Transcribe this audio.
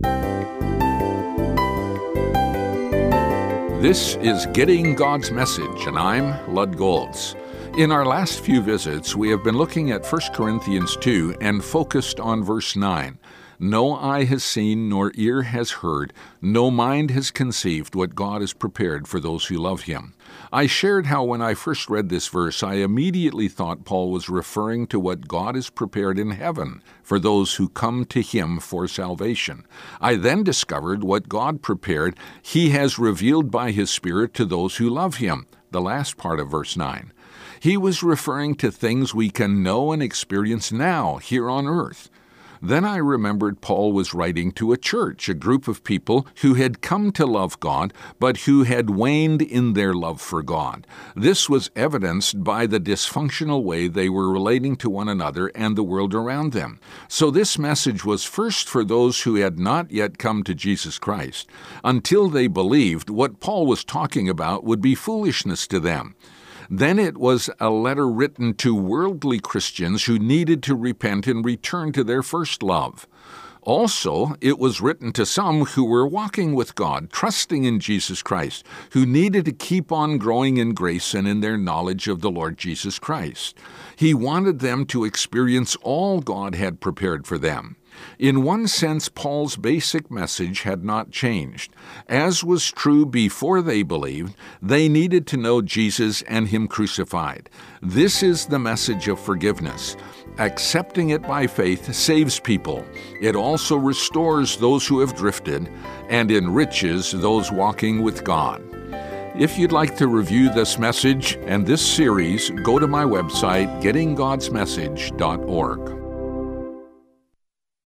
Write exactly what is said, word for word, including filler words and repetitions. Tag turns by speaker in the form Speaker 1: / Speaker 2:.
Speaker 1: This is Getting God's Message, and I'm Lud Golds. In our last few visits, we have been looking at First Corinthians two and focused on verse nine. No eye has seen, nor ear has heard, no mind has conceived what God has prepared for those who love Him. I shared how when I first read this verse, I immediately thought Paul was referring to what God has prepared in heaven for those who come to Him for salvation. I then discovered what God prepared He has revealed by His Spirit to those who love Him, the last part of verse nine. He was referring to things we can know and experience now, here on earth. Then I remembered Paul was writing to a church, a group of people who had come to love God, but who had waned in their love for God. This was evidenced by the dysfunctional way they were relating to one another and the world around them. So this message was first for those who had not yet come to Jesus Christ. Until they believed, what Paul was talking about would be foolishness to them. Then it was a letter written to worldly Christians who needed to repent and return to their first love. Also, it was written to some who were walking with God, trusting in Jesus Christ, who needed to keep on growing in grace and in their knowledge of the Lord Jesus Christ. He wanted them to experience all God had prepared for them. In one sense, Paul's basic message had not changed. As was true before they believed, they needed to know Jesus and Him crucified. This is the message of forgiveness. Accepting it by faith saves people. It also restores those who have drifted and enriches those walking with God. If you'd like to review this message and this series, go to my website, getting gods message dot org.